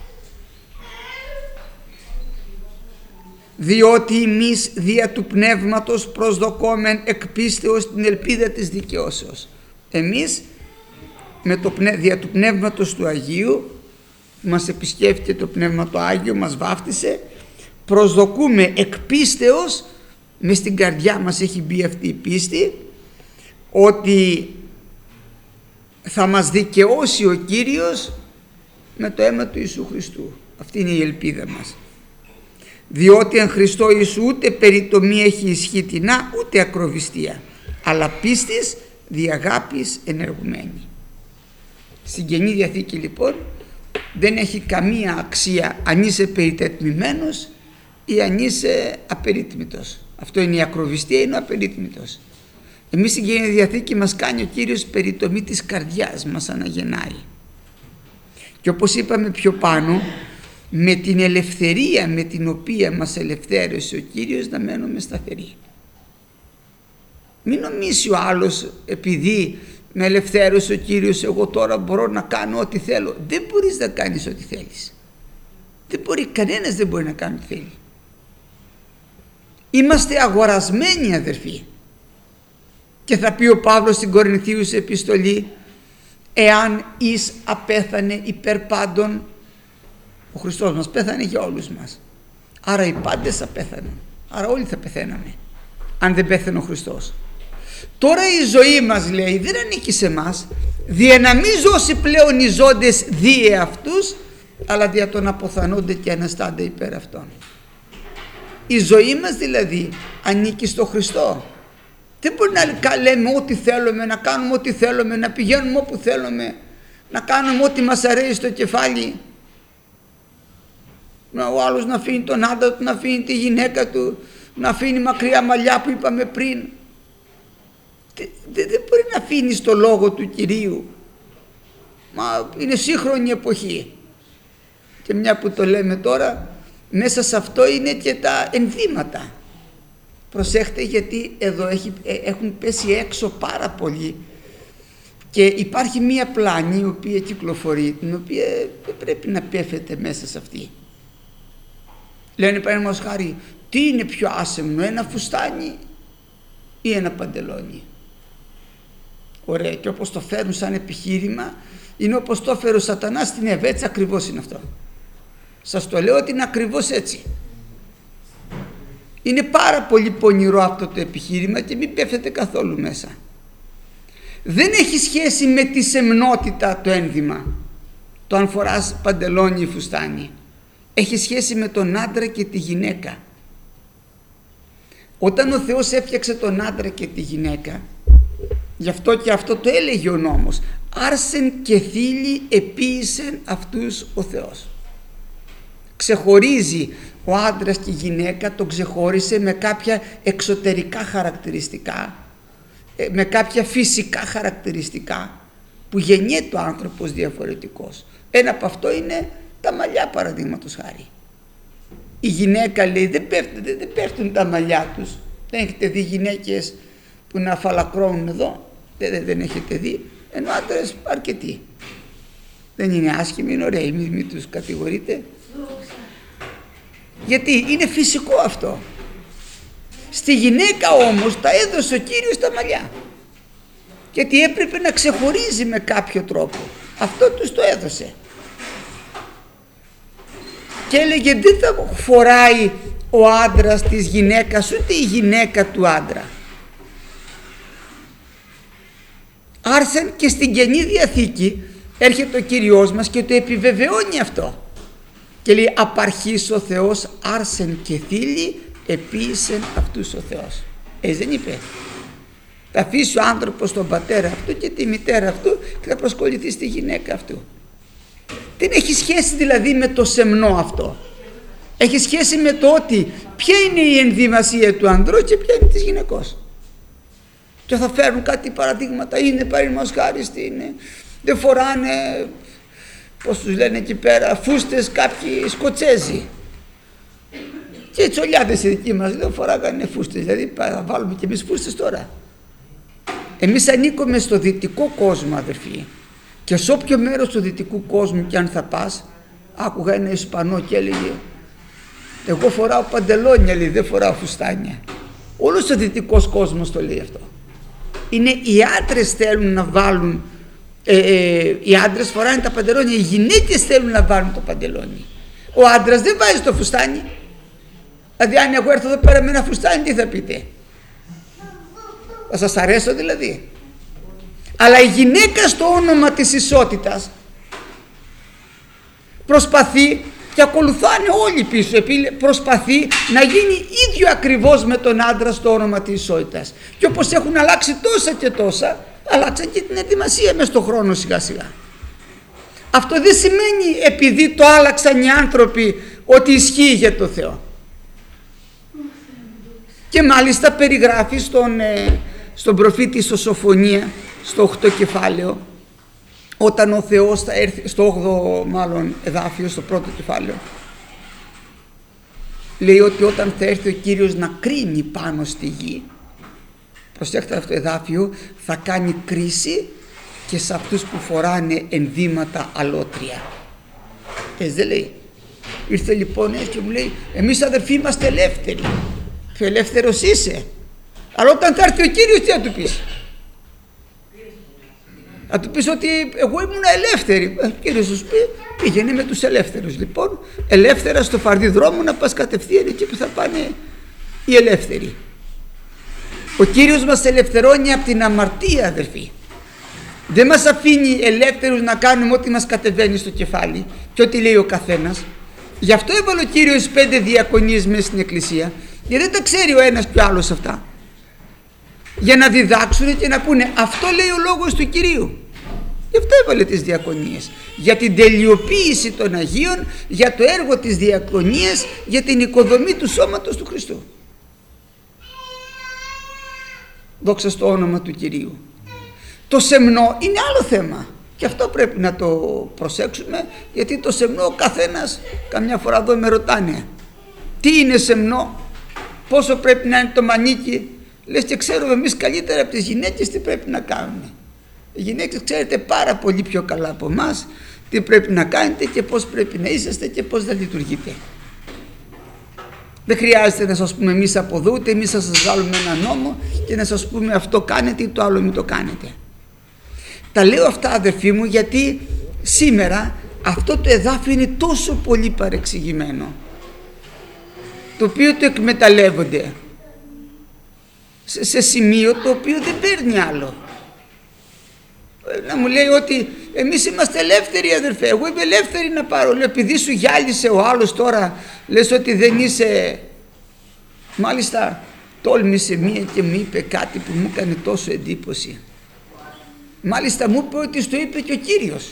Διότι εμείς δια του Πνεύματος προσδοκόμεν εκ πίστεως την ελπίδα της δικαιώσεως. Εμείς δια του Πνεύματος του Αγίου, μας επισκέφτηκε το Πνεύμα το Άγιο, μας βάφτισε, προσδοκούμε εκ πίστεως, μες στην καρδιά μας έχει μπει αυτή η πίστη, ότι θα μας δικαιώσει ο Κύριος με το αίμα του Ιησού Χριστού. Αυτή είναι η ελπίδα μας. Διότι εν Χριστώ Ιησού ούτε περιτομή έχει ισχυτινά ούτε ακροβιστία, αλλά πίστης δι' αγάπης ενεργουμένη. Στην Καινή Διαθήκη λοιπόν δεν έχει καμία αξία αν είσαι περιτετμημένος ή αν είσαι απερίτμητος. Αυτό είναι η ακροβιστία, είναι ο απερίτμητος. Εμείς στην Καινή Διαθήκη μας κάνει ο Κύριος περιτομή της καρδιάς, μας αναγεννάει. Και όπως είπαμε πιο πάνω, με την ελευθερία με την οποία μας ελευθέρωσε ο Κύριος να μένουμε σταθεροί. Μην νομίσει ο άλλος επειδή με ελευθέρωσε ο Κύριος εγώ τώρα μπορώ να κάνω ό,τι θέλω. Δεν μπορείς να κάνεις ό,τι θέλεις. Κανένας δεν μπορεί να κάνει ό,τι θέλει. Είμαστε αγορασμένοι αδερφοί. Και θα πει ο Παύλος στην Κορινθίους επιστολή, εάν εις απέθανε υπέρ πάντων, ο Χριστός μας πέθανε για όλους μας. Άρα οι πάντες θα πέθαναν. Άρα όλοι θα πεθαίναμε αν δεν πέθανε ο Χριστός. Τώρα η ζωή μας, λέει, δεν ανήκει σε εμάς, δια να μη ζώσει πλέον οι ζώντες δι' εαυτούς, αλλά δια τον αποθανόνται και αναστάνται υπέρ αυτών. Η ζωή μας δηλαδή ανήκει στο Χριστό. Δεν μπορεί να λέμε ό,τι θέλουμε, να κάνουμε ό,τι θέλουμε, να πηγαίνουμε όπου θέλουμε, να κάνουμε ό,τι μας αρέσει στο κεφάλι. Ο άλλος να αφήνει τον άντρα του, να αφήνει τη γυναίκα του, να αφήνει μακριά μαλλιά που είπαμε πριν. Δεν μπορεί να αφήνει το λόγο του Κυρίου. Μα είναι σύγχρονη εποχή. Και μια που το λέμε τώρα, μέσα σε αυτό είναι και τα ενδύματα. Προσέχτε, γιατί εδώ έχουν πέσει έξω πάρα πολύ και υπάρχει μία πλάνη η οποία κυκλοφορεί, την οποία δεν πρέπει να πέφτετε μέσα σε αυτή. Λένε παραδείγματος χάρη, τι είναι πιο άσεμνο, ένα φουστάνι ή ένα παντελόνι? Ωραία, και όπως το φέρουν σαν επιχείρημα, είναι όπως το έφερε ο Σατανάς στην Εύα, έτσι ακριβώς είναι αυτό. Σας το λέω ότι είναι ακριβώς έτσι. Είναι πάρα πολύ πονηρό αυτό το επιχείρημα και μην πέφτετε καθόλου μέσα. Δεν έχει σχέση με τη σεμνότητα το ένδυμα, το αν φοράς παντελόνι ή φουστάνι. Έχει σχέση με τον άντρα και τη γυναίκα. Όταν ο Θεός έφτιαξε τον άντρα και τη γυναίκα, γι' αυτό και αυτό το έλεγε ο νόμος, άρσεν και θήλη επίησεν αυτούς ο Θεός. Ξεχωρίζει ο άντρας και η γυναίκα, τον ξεχώρισε με κάποια εξωτερικά χαρακτηριστικά, με κάποια φυσικά χαρακτηριστικά που γεννιέται ο άνθρωπος διαφορετικός. Ένα από αυτό είναι τα μαλλιά, παραδείγματος χάρη. Η γυναίκα, λέει, δεν πέφτουν τα μαλλιά τους. Δεν έχετε δει γυναίκες που να φαλακρώνουν εδώ? Δεν έχετε δει. Ενώ άντρες αρκετοί. Δεν είναι άσχημοι, είναι ωραίοι, μην τους κατηγορείτε. Γιατί είναι φυσικό αυτό. Στη γυναίκα όμως τα έδωσε ο Κύριος τα μαλλιά, γιατί έπρεπε να ξεχωρίζει με κάποιο τρόπο. Αυτό τους το έδωσε. Και έλεγε, δεν θα φοράει ο άντρας της γυναίκας ούτε η γυναίκα του άντρα. Άρσεν, και στην Καινή Διαθήκη έρχεται ο Κύριος μας και το επιβεβαιώνει αυτό. Και λέει, απαρχής ο Θεός άρσεν και θήλη επίησεν αυτούς ο Θεός. Έτσι δεν είπε? Θα αφήσει ο άνθρωπος τον πατέρα αυτού και τη μητέρα αυτού και θα προσκοληθεί στη γυναίκα αυτού. Δεν έχει σχέση δηλαδή με το σεμνό αυτό. Έχει σχέση με το ότι ποια είναι η ενδυμασία του ανδρού και ποια είναι της γυναικός. Και θα φέρουν κάτι παραδείγματα. Είναι παραδείγματος χάρη, δεν φοράνε πώς τους λένε εκεί πέρα, φούστες κάποιοι Σκοτσέζοι. Και οι τσολιάδες οι δικοί μας δεν φοράγανε φούστες, δηλαδή θα βάλουμε και εμείς φούστες τώρα. Εμείς ανήκουμε στο δυτικό κόσμο, αδερφοί, και σε όποιο μέρος του δυτικού κόσμου και αν θα πας, άκουγα ένα Ισπανό και έλεγε, εγώ φοράω παντελόνια, λέει, δεν φοράω φουστάνια. Όλος ο δυτικός κόσμος το λέει αυτό. Είναι οι άντρες θέλουν να βάλουν, οι άντρες φοράνε τα παντελόνια, οι γυναίκες θέλουν να βάλουν το παντελόνι. Ο άντρας δεν βάζει το φουστάνι. Δηλαδή αν εγώ έρθω εδώ πέρα με ένα φουστάνι, τι θα πείτε? Θα σας αρέσω δηλαδή? Αλλά η γυναίκα στο όνομα της ισότητας προσπαθεί, και ακολουθάνε όλοι πίσω, προσπαθεί να γίνει ίδιο ακριβώς με τον άντρα στο όνομα της ισότητας. Και όπως έχουν αλλάξει τόσα και τόσα, αλλάξαν και την ετοιμασία μες στον χρόνο σιγά σιγά. Αυτό δεν σημαίνει επειδή το άλλαξαν οι άνθρωποι ότι ισχύει για το Θεό. Και μάλιστα περιγράφει στον προφήτη στο Σοφονία, στο 8 κεφάλαιο, όταν ο Θεός θα έρθει, στο 8ο μάλλον εδάφιο, στο πρώτο κεφάλαιο, λέει ότι όταν θα έρθει ο Κύριος να κρίνει πάνω στη γη, προσέξτε αυτό το εδάφιο, θα κάνει κρίση και σε αυτούς που φοράνε ενδύματα αλότρια. Έτσι δεν λέει? Ήρθε λοιπόν έτσι και μου λέει, εμείς αδερφοί είμαστε ελεύθεροι. Πιο ελεύθερος είσαι, αλλά όταν θα έρθει ο Κύριος τι θα του πεις? Θα του πεις ότι εγώ ήμουν ελεύθερη. Ο Κύριος σου πει, πήγαινε με τους ελεύθερους λοιπόν, ελεύθερα στο φαρδί δρόμο να πας κατευθείαν εκεί που θα πάνε οι ελεύθεροι. Ο Κύριος μας ελευθερώνει από την αμαρτία, αδερφοί. Δεν μας αφήνει ελεύθερους να κάνουμε ό,τι μας κατεβαίνει στο κεφάλι και ό,τι λέει ο καθένας. Γι' αυτό έβαλε ο Κύριος 5 διακονίες μέσα στην εκκλησία, γιατί δεν τα ξέρει ο ένας και ο άλλος αυτά, για να διδάξουν και να πούνε αυτό λέει ο λόγος του Κυρίου. Γι' αυτό έβαλε τις διακονίες, για την τελειοποίηση των Αγίων, για το έργο της διακονίας, για την οικοδομή του σώματος του Χριστού. Δόξα στο όνομα του Κυρίου. Το σεμνό είναι άλλο θέμα και αυτό πρέπει να το προσέξουμε, γιατί το σεμνό ο καθένας, καμιά φορά εδώ με ρωτάνε τι είναι σεμνό, πόσο πρέπει να είναι το μανίκι. Λες και ξέρουμε εμείς καλύτερα από τις γυναίκες τι πρέπει να κάνουμε. Οι γυναίκες ξέρετε πάρα πολύ πιο καλά από εμάς τι πρέπει να κάνετε και πώς πρέπει να είσαστε και πώς θα λειτουργείτε. Δεν χρειάζεται να σας πούμε εμείς από εδώ, ούτε εμείς θα σας βάλουμε ένα νόμο και να σας πούμε αυτό κάνετε ή το άλλο μην το κάνετε. Τα λέω αυτά, αδερφοί μου, γιατί σήμερα αυτό το εδάφιο είναι τόσο πολύ παρεξηγημένο, το οποίο το εκμεταλλεύονται σε σημείο το οποίο δεν παίρνει άλλο. Να μου λέει ότι εμείς είμαστε ελεύθεροι, αδερφέ, εγώ είμαι ελεύθερη να πάρω. Λέω, επειδή σου γυάλισε ο άλλος τώρα λες ότι δεν είσαι? Μάλιστα τόλμησε μία και μου είπε κάτι που μου έκανε τόσο εντύπωση. Μάλιστα μου είπε ότι στο είπε και ο Κύριος.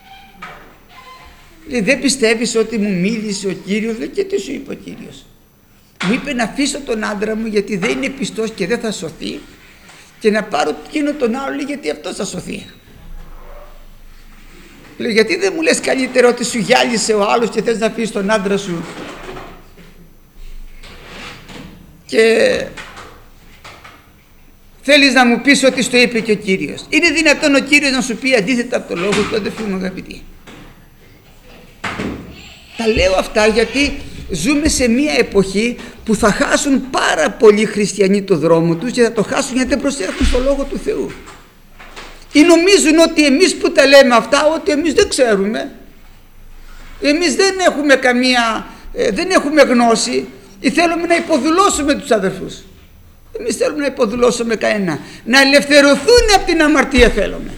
Λέει, δεν πιστεύεις ότι μου μίλησε ο Κύριος? Λέει, και τι σου είπε ο Κύριος? Μου είπε να αφήσω τον άντρα μου γιατί δεν είναι πιστός και δεν θα σωθεί, και να πάρω εκείνο τον άλλο, λέει, γιατί αυτός θα σωθεί. Λέω, γιατί δεν μου λες καλύτερα ότι σου γυάλισε ο άλλος και θες να αφήσεις τον άντρα σου και θέλεις να μου πεις ότι στο είπε και ο Κύριος? Είναι δυνατόν ο Κύριος να σου πει αντίθετα από το λόγο του, αδελφοί μου αγαπητοί? Τα λέω αυτά γιατί ζούμε σε μια εποχή που θα χάσουν πάρα πολλοί χριστιανοί το δρόμο τους και θα το χάσουν γιατί δεν προσέχουν στο Λόγο του Θεού. Ή νομίζουν ότι εμείς που τα λέμε αυτά, ότι εμείς δεν ξέρουμε, εμείς δεν έχουμε δεν έχουμε γνώση, ή θέλουμε να υποδουλώσουμε τους αδερφούς. Εμείς θέλουμε να υποδουλώσουμε κανένα, να ελευθερωθούν από την αμαρτία θέλουμε.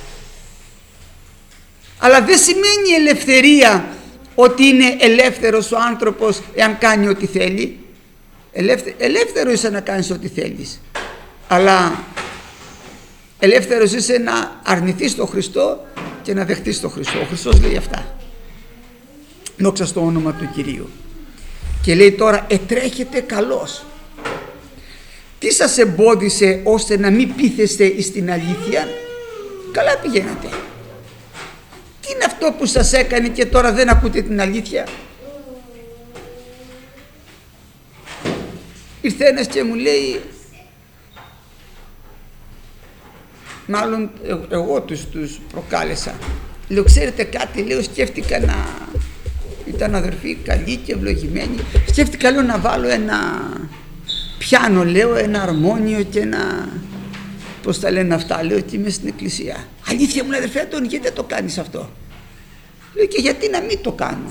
Αλλά δεν σημαίνει ελευθερία ότι είναι ελεύθερος ο άνθρωπος εάν κάνει ό,τι θέλει. Ελεύθερος είσαι να κάνεις ό,τι θέλεις, αλλά ελεύθερος είσαι να αρνηθείς τον Χριστό και να δεχτείς τον Χριστό. Ο Χριστός λέει αυτά. Δόξα στο όνομα του Κυρίου. Και λέει τώρα, ετρέχετε καλώς. Τι σας εμπόδισε ώστε να μην πείθεστε στην αλήθεια? Καλά πηγαίνατε. Τι είναι αυτό αυτό που σας έκανε και τώρα δεν ακούτε την αλήθεια? Ήρθε ένας και μου λέει, μάλλον εγώ τους προκάλεσα, λέω, ξέρετε κάτι, λέω, σκέφτηκα να, ήταν αδερφοί καλοί και ευλογημένοι, σκέφτηκα, λέω, να βάλω ένα πιάνο, λέω, ένα αρμόνιο και ένα, πώς τα λένε αυτά, λέω, εκεί μες στην εκκλησία. Αλήθεια μου, αδερφέ Αντώνη, γιατί δεν το κάνεις αυτό? Λέω, και γιατί να μην το κάνω?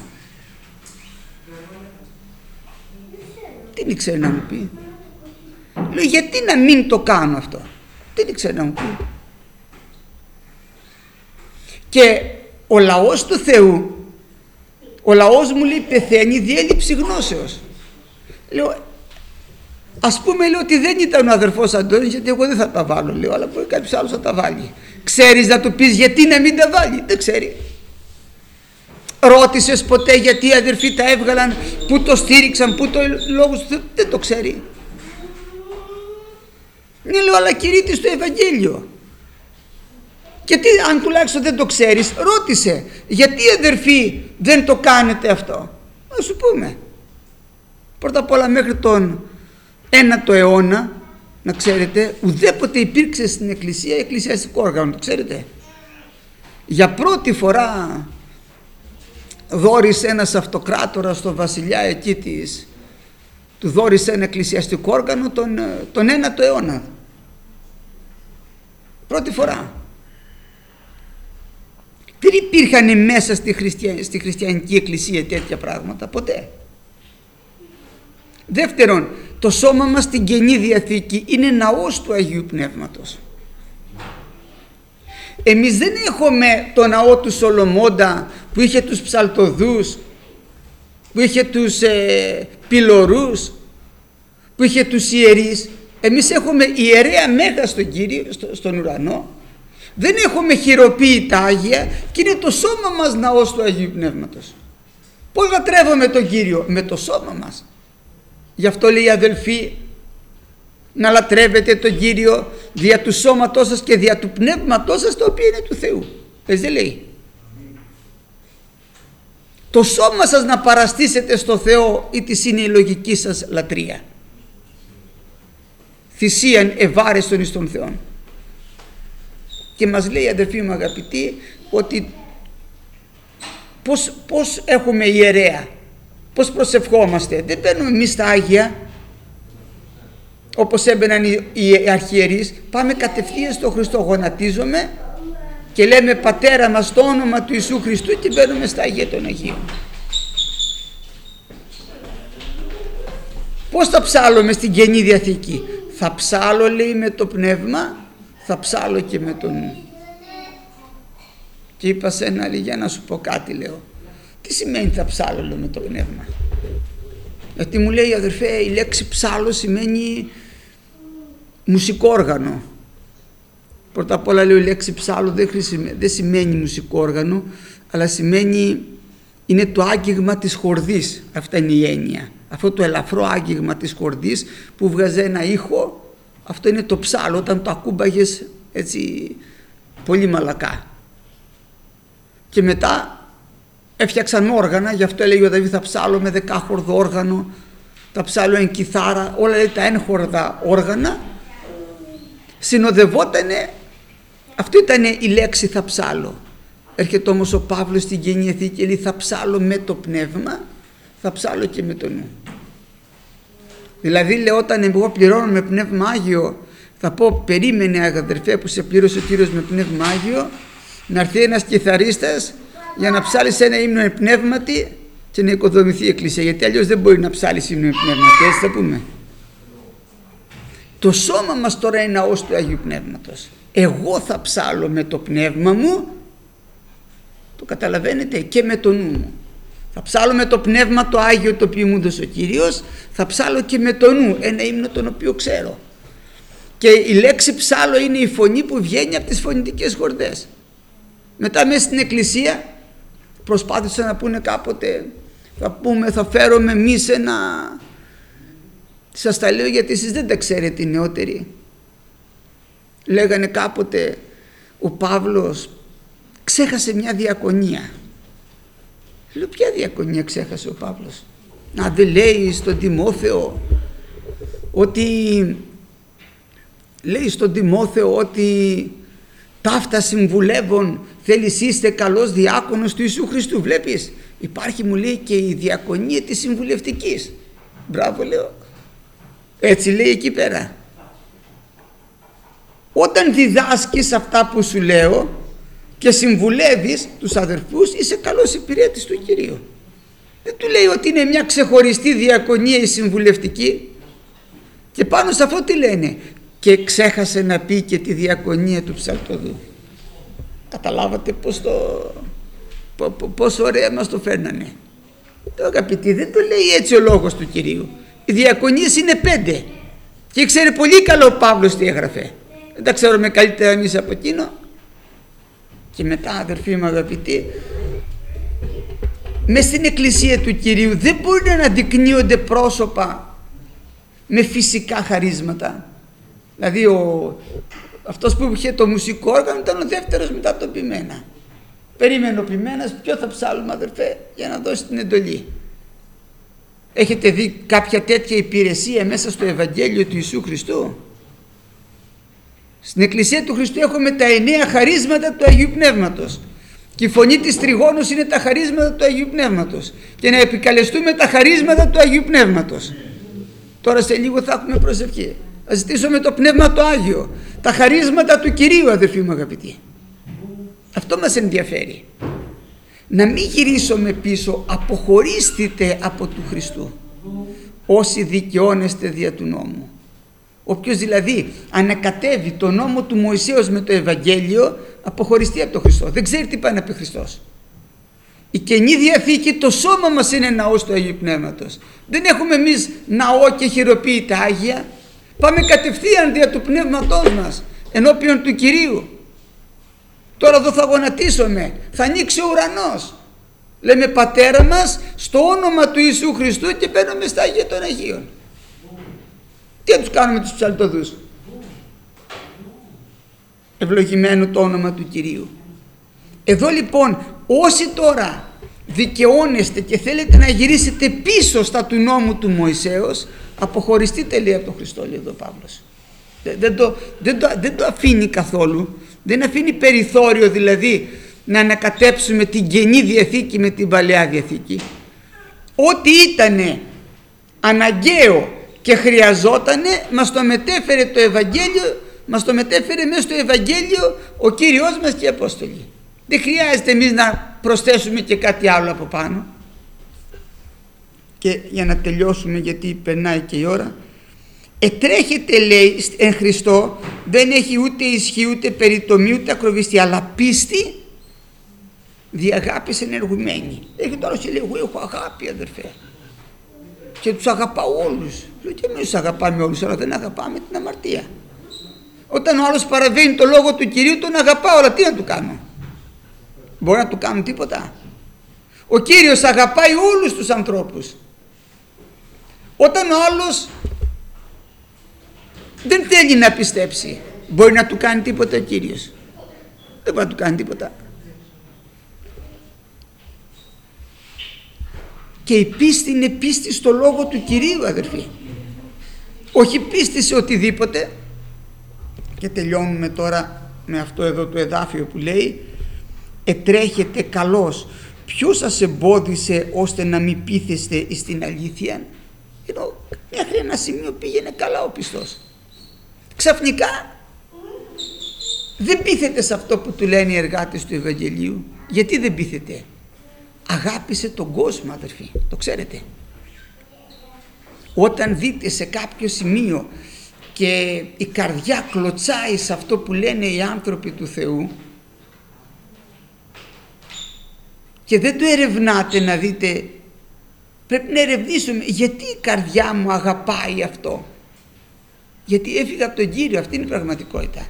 Τι ήξερε να μου πει? Λέω, γιατί να μην το κάνω αυτό? Τι ήξερε να μου πει? Και ο λαός του Θεού, ο λαός μου, λέει, πεθαίνει διέλλειψη γνώσεως. Λέω, ας πούμε, λέω, ότι δεν ήταν ο αδερφός Αντώνης, γιατί εγώ δεν θα τα βάλω, λέω, αλλά μπορεί κάποιος άλλος να τα βάλει. Ξέρεις να του πεις γιατί να μην τα βάλει? Δεν ξέρει. Ρώτησες ποτέ γιατί οι αδερφοί τα έβγαλαν, που το στήριξαν, που το λόγο του Θεού? Δεν το ξέρει. Ναι, λέω, αλλά κηρύττεις το Ευαγγέλιο. Και τι, αν τουλάχιστον δεν το ξέρεις, ρώτησε γιατί οι αδερφοί δεν το κάνετε αυτό. Να σου πούμε. Πρώτα απ' όλα, μέχρι τον 9ο αιώνα, να ξέρετε, ουδέποτε υπήρξε στην εκκλησία εκκλησιαστικό όργανο, το ξέρετε. Για πρώτη φορά δώρισε ένας αυτοκράτορας στον βασιλιά εκεί του δώρισε ένα εκκλησιαστικό όργανο τον 9ο αιώνα. Πρώτη φορά. Δεν υπήρχαν μέσα στη χριστιανική εκκλησία τέτοια πράγματα ποτέ. Δεύτερον, το σώμα μας στην Καινή Διαθήκη είναι ναός του Αγίου Πνεύματος. Εμείς δεν έχουμε το ναό του Σολομώντα που είχε τους ψαλτοδούς, που είχε τους πυλωρούς, που είχε τους ιερείς. Εμείς έχουμε ιερέα Μέγα στον Κύριο, στον ουρανό. Δεν έχουμε χειροποίητα Άγια και είναι το σώμα μας ναός του Αγίου Πνεύματος. Πώς λατρεύουμε τον Κύριο? Με το σώμα μας. Γι' αυτό λέει, αδελφοί, να λατρεύετε τον Κύριο δια του σώματός σας και δια του πνεύματός σας, το οποίο είναι του Θεού. Δεν λέει? Το σώμα σας να παραστήσετε στο Θεό, ή της είναι η λογική σας λατρεία. Θυσίαν ευάρεστον εις τον Θεόν. Και μας λέει, αδερφοί μου αγαπητοί, ότι πώς έχουμε ιερέα, πώς προσευχόμαστε. Δεν μπαίνουμε εμείς στα Άγια όπως έμπαιναν οι αρχιερείς. Πάμε κατευθείαν στο Χριστό, γονατίζομαι και λέμε Πατέρα μας στο όνομα του Ιησού Χριστού και μπαίνουμε στα Αγία των Αγίων. Πώς θα ψάλλουμε στην Καινή Διαθήκη? Θα ψάλλω, λέει, με το πνεύμα, θα ψάλλω και με το νου. Και είπα σε ένα, λέει, για να σου πω κάτι, λέω. Τι σημαίνει θα ψάλλω, λέω, με το πνεύμα? Γιατί μου λέει, αδερφέ, η λέξη ψάλλω σημαίνει μουσικό όργανο. Πρώτα απ' όλα, λέω, η λέξη ψάλλω δεν σημαίνει μουσικό όργανο, αλλά σημαίνει, είναι το άγγιγμα της χορδής. Αυτά είναι η έννοια. Αυτό το ελαφρό άγγιγμα της χορδής που βγάζει ένα ήχο, αυτό είναι το ψάλλο, όταν το ακούμπαγες έτσι πολύ μαλακά. Και μετά έφτιαξαν όργανα, γι' αυτό έλεγε ο Δαβίδ, θα ψάλλω με 10χορδο όργανο, θα ψάλλω εν κιθάρα, όλα, λέει, τα ένχορδα όργανα συνοδευότανε, αυτό ήταν η λέξη θα ψάλλω. Έρχεται όμως ο Παύλος στην Καινή Διαθήκη και λέει θα ψάλλω με το πνεύμα, θα ψάλλω και με το νου. Δηλαδή, λέω, όταν εγώ πληρώνω με πνεύμα Άγιο, θα πω, περίμενε αδερφέ που σε πλήρωσε ο Κύριος με πνεύμα Άγιο, να έρθει ένας κιθαρίστας για να ψάλεις ένα ύμνο εν πνεύματι και να οικοδομηθεί η εκκλησία, γιατί αλλιώς δεν μπορεί να ψάλεις ύμνο εν πνεύματι, έτσι θα πούμε. Το σώμα μας τώρα είναι ναός του Αγίου Πνεύματος. Εγώ θα ψάλω με το πνεύμα μου, το καταλαβαίνετε, και με το νου μου. Θα ψάλω με το πνεύμα το Άγιο το οποίο μου έδωσε ο Κύριος, θα ψάλω και με το νου, ένα ύμνο τον οποίο ξέρω. Και η λέξη ψάλω είναι η φωνή που βγαίνει από τις φωνητικές χορδές. Μετά μέσα στην εκκλησία προσπάθησαν να πούνε κάποτε, θα φέρουμε εμείς ένα, σας τα λέω γιατί εσείς δεν τα ξέρετε οι νεότεροι. Λέγανε κάποτε ο Παύλος ξέχασε μια διακονία Λέω, ποια διακονία ξέχασε ο Παύλος? Να δεν λέει στον Τιμόθεο ότι ταύτα συμβουλεύων θέλεις είστε καλός διάκονος του Ιησού Χριστού. Βλέπεις, υπάρχει, μου λέει, και η διακονία της συμβουλευτικής. Μπράβο, λέω. Έτσι λέει εκεί πέρα. Όταν διδάσκεις αυτά που σου λέω και συμβουλεύεις τους αδερφούς, είσαι καλός υπηρέτης του Κυρίου. Δεν του λέει ότι είναι μια ξεχωριστή διακονία η συμβουλευτική. Και πάνω σε αυτό τι λένε? Και ξέχασε να πει και τη διακονία του ψαλτοδού. Καταλάβατε πόσο ωραία μας το φέρνανε? Το αγαπητοί, δεν το λέει έτσι ο λόγος του Κυρίου. Οι διακονίες είναι 5 και ξέρει πολύ καλό ο Παύλος τι έγραφε. Δεν τα ξέρουμε καλύτερα εμείς από εκείνο. Και μετά, αδερφοί μου αγαπητοί, μες στην εκκλησία του Κυρίου δεν μπορεί να αναδεικνύονται πρόσωπα με φυσικά χαρίσματα. Δηλαδή αυτός που είχε το μουσικό όργανο ήταν ο δεύτερος μετά τον ποιμένα. Περίμενε ο ποιμένας, ποιο θα ψάλουμε, αδερφέ, για να δώσει την εντολή. Έχετε δει κάποια τέτοια υπηρεσία μέσα στο Ευαγγέλιο του Ιησού Χριστού? Στην Εκκλησία του Χριστού έχουμε τα 9 χαρίσματα του Αγίου Πνεύματος και η φωνή της τριγώνος είναι τα χαρίσματα του Αγίου Πνεύματος, και να επικαλεστούμε τα χαρίσματα του Αγίου Πνεύματος. Τώρα σε λίγο θα έχουμε προσευχή. Θα ζητήσουμε το Πνεύμα το Άγιο, τα χαρίσματα του Κυρίου, αδερφοί μου αγαπητοί. Αυτό μας ενδιαφέρει. Να μην γυρίσουμε πίσω. Αποχωρήστε από του Χριστού όσοι δικαιώνεστε δια του νόμου. Όποιος δηλαδή ανακατεύει το νόμο του Μωυσέως με το Ευαγγέλιο, αποχωριστεί από τον Χριστό. Δεν ξέρει τι πάει να πει Χριστός. Η Καινή Διαθήκη, το σώμα μας είναι ναός του Αγίου Πνεύματος. Δεν έχουμε εμείς ναό και χειροποίητα Άγια. Πάμε κατευθείαν δια του Πνεύματός μας ενώπιον του Κυρίου. Τώρα εδώ θα γονατίσουμε, θα ανοίξει ο ουρανός. Λέμε Πατέρα μας στο όνομα του Ιησού Χριστού και μπαίνουμε στα Αγία των Αγίων. Τι θα τους κάνουμε τους ψαλτοδούς? Ευλογημένο το όνομα του Κυρίου. Εδώ λοιπόν όσοι τώρα δικαιώνεστε και θέλετε να γυρίσετε πίσω στα του νόμου του Μωυσέως, αποχωριστείτε, λέει, από τον Χριστό, λέει εδώ ο Παύλος. Δεν το αφήνει καθόλου. Δεν αφήνει περιθώριο δηλαδή να ανακατέψουμε την Καινή Διαθήκη με την Παλαιά Διαθήκη. Ό,τι ήτανε αναγκαίο και χρειαζότανε μας το μετέφερε το Ευαγγέλιο, μας το μετέφερε μέσα στο Ευαγγέλιο ο Κύριος μας και οι Απόστολοι. Δεν χρειάζεται εμείς να προσθέσουμε και κάτι άλλο από πάνω. Και για να τελειώσουμε, γιατί περνάει και η ώρα, ετρέχεται, λέει, εν Χριστώ, δεν έχει ούτε ισχύ ούτε περιτομή ούτε ακροβιστία, αλλά πίστη δι' αγάπης ενεργουμένη. Έχει τώρα και λέει, εγώ έχω αγάπη, αδερφέ, και τους αγαπάω όλους. Λέω, και εμείς τους αγαπάμε όλους, αλλά δεν αγαπάμε την αμαρτία. Όταν ο άλλος παραβαίνει το λόγο του Κυρίου, τον αγαπάω, αλλά τι να του κάνω? Μπορώ να του κάνω τίποτα? Ο Κύριος αγαπάει όλους τους ανθρώπους. Όταν ο άλλος δεν θέλει να πιστέψει, μπορεί να του κάνει τίποτα ο Κύριος? Δεν μπορεί να του κάνει τίποτα. Και η πίστη είναι πίστη στο λόγο του Κυρίου, αδερφοί, όχι πίστη σε οτιδήποτε. Και τελειώνουμε τώρα με αυτό εδώ το εδάφιο που λέει ετρέχετε καλώς. Ποιος σας εμπόδισε ώστε να μην πείθεστε στην αλήθεια? Ενώ μέχρι ένα σημείο πήγαινε καλά ο πιστός, ξαφνικά δεν πείθεται σε αυτό που του λένε οι εργάτες του Ευαγγελίου. Γιατί δεν πείθεται? Αγάπησε τον κόσμο, αδερφοί, το ξέρετε. Όταν δείτε σε κάποιο σημείο και η καρδιά κλωτσάει σε αυτό που λένε οι άνθρωποι του Θεού και δεν το ερευνάτε να δείτε, πρέπει να ερευνήσουμε γιατί η καρδιά μου αγαπάει αυτό. Γιατί έφυγα από τον Κύριο, αυτή είναι η πραγματικότητα.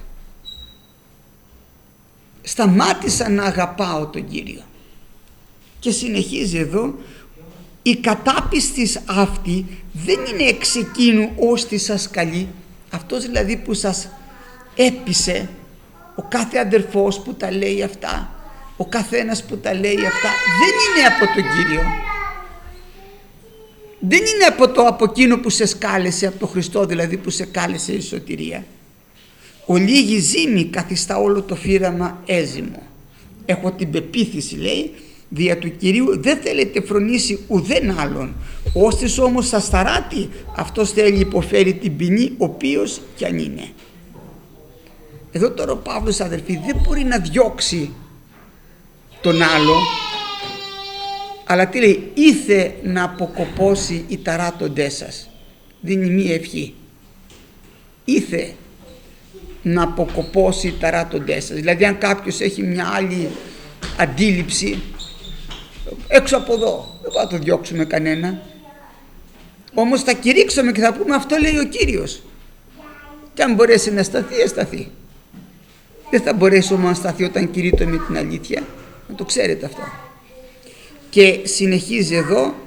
Σταμάτησα να αγαπάω τον Κύριο. Και συνεχίζει εδώ, η κατάπιστης αυτή δεν είναι εξ εκείνου ώστι σας καλεί. Αυτός δηλαδή που σας έπεισε, ο κάθε αδερφός που τα λέει αυτά, Ο καθένας που τα λέει αυτά δεν είναι από τον Κύριο. Δεν είναι από εκείνο που σε σκάλεσε, από τον Χριστό δηλαδή που σε κάλεσε η σωτηρία. Ο λίγη ζήμη καθιστά όλο το φύραμα έζημο. Έχω την πεποίθηση, λέει, δια του Κυρίου δεν θέλετε φρονήσει ουδέν άλλον. Όστις όμως ασταράτη, αυτός θέλει υποφέρει την ποινή, οποίος κι αν είναι. Εδώ τώρα ο Παύλος, αδελφοί, δεν μπορεί να διώξει τον άλλο, αλλά τι λέει, ήθε να αποκοπώσει οι ταράτοντές σας. Δίνει μία ευχή. Ήθε να αποκοπώσει οι ταράτοντές σας. Δηλαδή αν κάποιος έχει μια άλλη αντίληψη, έξω από εδώ, δεν θα το διώξουμε κανένα, όμως θα κηρύξουμε και θα πούμε αυτό λέει ο Κύριος, και αν μπορέσει να σταθεί, σταθεί. Δεν θα μπορέσει όμως να σταθεί όταν κηρύττω με την αλήθεια, να το ξέρετε αυτό. Και συνεχίζει εδώ,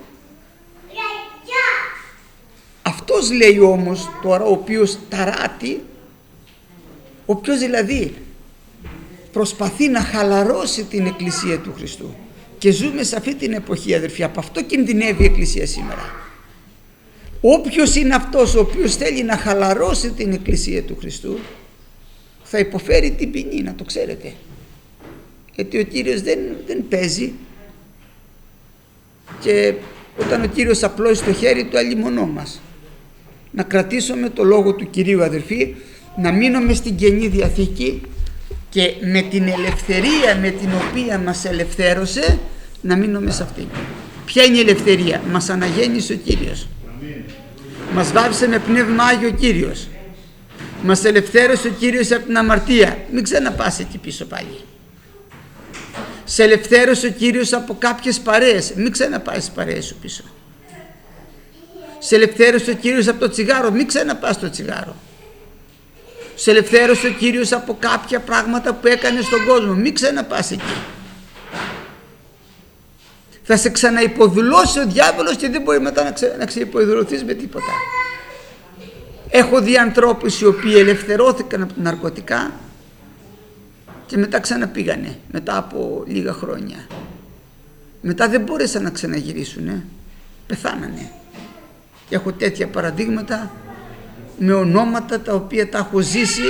αυτός λέει όμως τώρα ο οποίος ταράτει, ο οποίος δηλαδή προσπαθεί να χαλαρώσει την Εκκλησία του Χριστού, και ζούμε σε αυτή την εποχή, αδερφοί, από αυτό κινδυνεύει η Εκκλησία σήμερα. Όποιος είναι αυτός ο οποίος θέλει να χαλαρώσει την Εκκλησία του Χριστού θα υποφέρει την ποινή, να το ξέρετε, γιατί ο Κύριος δεν παίζει, και όταν ο Κύριος απλώσει το χέρι του αλλημονώ μας. Να κρατήσουμε το λόγο του Κυρίου, αδερφοί, να μείνουμε στην Καινή Διαθήκη και με την ελευθερία με την οποία μας ελευθέρωσε να μείνουμε σε αυτή. Ποια είναι η ελευθερία? Μας αναγέννησε ο Κύριος. Μας βάψε με Πνεύμα Άγιο ο Κύριος. Μας ελευθέρωσε ο Κύριος από την αμαρτία. Μην ξαναπάς εκεί πίσω πάλι. Σε ελευθέρωσε ο Κύριος από κάποιες παρέες. Μην ξαναπάς στις παρέες σου πίσω. Σε ελευθέρωσε ο Κύριος από το τσιγάρο. Μην ξαναπάς στο τσιγάρο. Σε ελευθέρωσε ο Κύριος από κάποια πράγματα που έκανε στον κόσμο. Μην ξαναπάς εκεί. Θα σε ξαναυποδουλώσει ο διάβολος και δεν μπορεί μετά να ξεϋποδουλωθείς με τίποτα. Έχω δει ανθρώπους οι οποίοι ελευθερώθηκαν από τα ναρκωτικά και μετά ξαναπήγανε μετά από λίγα χρόνια. Μετά δεν μπόρεσαν να ξαναγυρίσουν, πεθάνανε. Έχω τέτοια παραδείγματα με ονόματα τα οποία τα έχω ζήσει.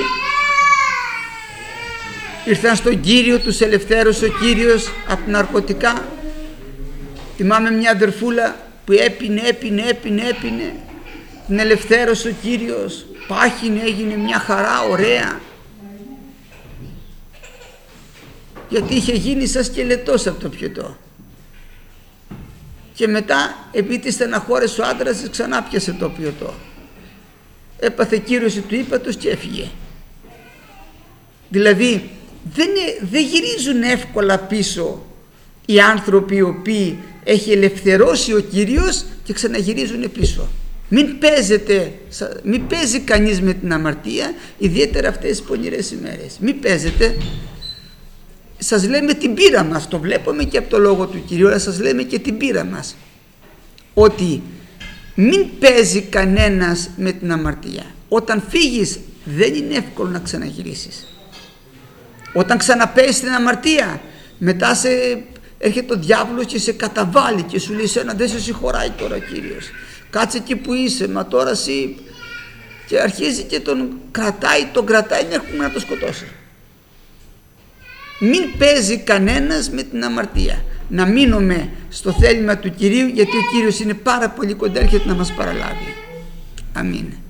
Ήρθαν στον Κύριο, τους ελευθέρωσε ο Κύριος από τα ναρκωτικά. Θυμάμαι μια αδερφούλα που έπινε, την ελευθέρωσε ο Κύριος, πάχινε, έγινε μια χαρά, ωραία, γιατί είχε γίνει σαν σκελετός από το πιωτό. Και μετά, επειδή τη στεναχώρεσε ο άντρας της, ξανά πιασε το πιωτό. Έπαθε κύρωση του ύπατος και έφυγε. Δηλαδή δεν γυρίζουν εύκολα πίσω οι άνθρωποι οι οποίοι έχει ελευθερώσει ο Κύριος και ξαναγυρίζουν πίσω. Μην παίζει κανείς με την αμαρτία, ιδιαίτερα αυτές τις πονηρές ημέρες. Μην παίζετε. Σας λέμε την πείρα μας, το βλέπουμε και από το λόγο του Κυρίου, αλλά σας λέμε και την πείρα μας, ότι μην παίζει κανένας με την αμαρτία. Όταν φύγεις δεν είναι εύκολο να ξαναγυρίσεις. Όταν ξαναπέσεις την αμαρτία, μετά έρχεται ο διάβολος και σε καταβάλει και σου λέει σένα δεν σε συγχωράει τώρα ο Κύριος. Κάτσε εκεί που είσαι, μα τώρα εσύ, και αρχίζει και τον κρατάει μέχρι να το σκοτώσει. Μην παίζει κανένας με την αμαρτία. Να μείνουμε στο θέλημα του Κυρίου, γιατί ο Κύριος είναι πάρα πολύ κοντά, έρχεται να μας παραλάβει. Αμήν.